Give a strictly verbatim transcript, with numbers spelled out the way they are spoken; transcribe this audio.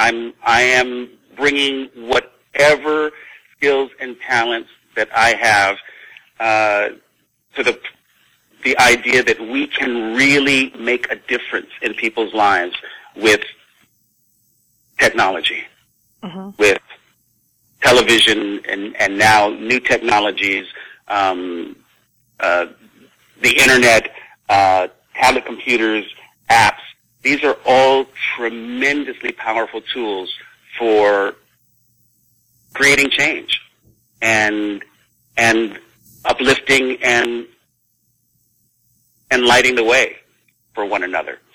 I'm I am bringing whatever skills and talents that I have uh, to the the idea that we can really make a difference in people's lives with technology, mm-hmm. with television, and, and now new technologies, um, uh, the internet, uh, tablet computers, apps. These are all tremendously powerful tools for creating change and and uplifting and and lighting the way for one another.